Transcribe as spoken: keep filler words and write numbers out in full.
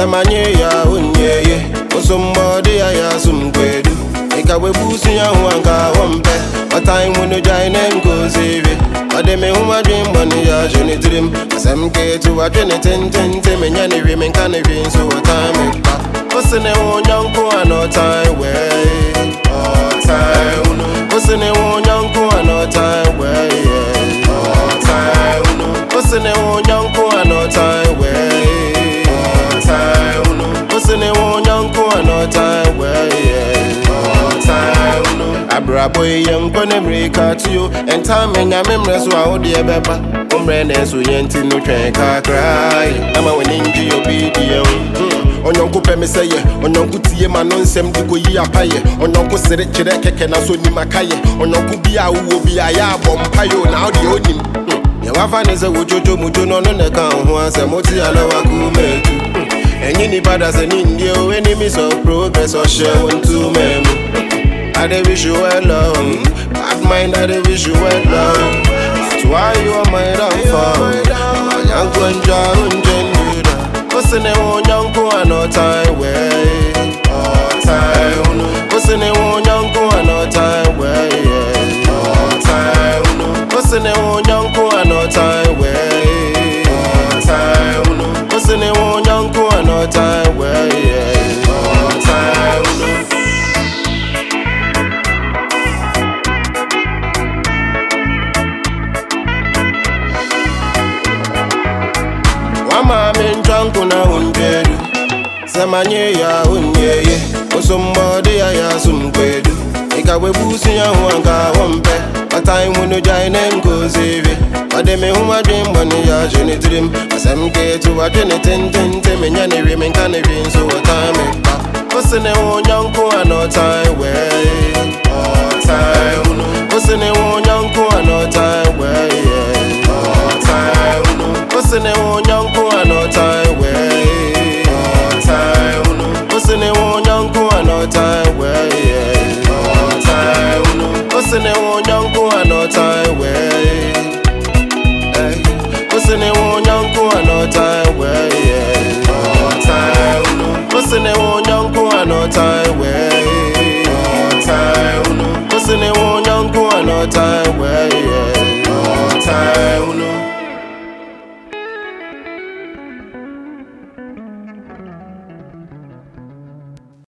Samanye ya unye somebody I assume kwedu Ika webusu ya wanka wampe But time when you join and go save it But they me who my dream money ya journey dream Some get to a journey ten ten ten Me nyani women can even so a time it back Osene won yanko ano time way All time Osene won yanko ano time way All time Osene won yanko ano time way All time Osene won yanko ano time way All time Abraboy yanko ne mrika to you And time in ya memories wa odi ebeba Umrene so yenti no twen kakrai Ama weninji obedient Onyonko pe me seye, onyonko tie ma no nsem di ko yi apaye. Onyonko sere kire keke na so ni makaye. Onyonko bi a wo bi a ya bom payo na odi onim. Ye wa fa ne se wojojo mujo no no ne kan ho asem oti alawa ku metu. Enyi ni bada se ni ndie o enemies of progress or share one to mem. I dey wish you well love. Bad mind I dey wish you well love. That's why you are my downfall. Yanko enja unjen. Osene won yanko ano time way all time Osene won yanko ano time way all time Osene won yanko ano time way all time Osene won yanko ano time way all time Wama menjangu na unjedu Samanye ya unye Somebody I assume kwedu Ika webusu ya wanka wampe But time when you join and go save it But they me who my dream money ya journey dream Some get to a journey ten ten ten Me nyani women can even so a time it back Osene won yanko ano time way all time Osene won yanko ano time way all time Osene won yanko ano time way all time Osene won yanko ano time way all time Osene won yanko ano time way Osene won yanko ano time way all time Osene won yanko ano time way all time Osene won yanko ano time way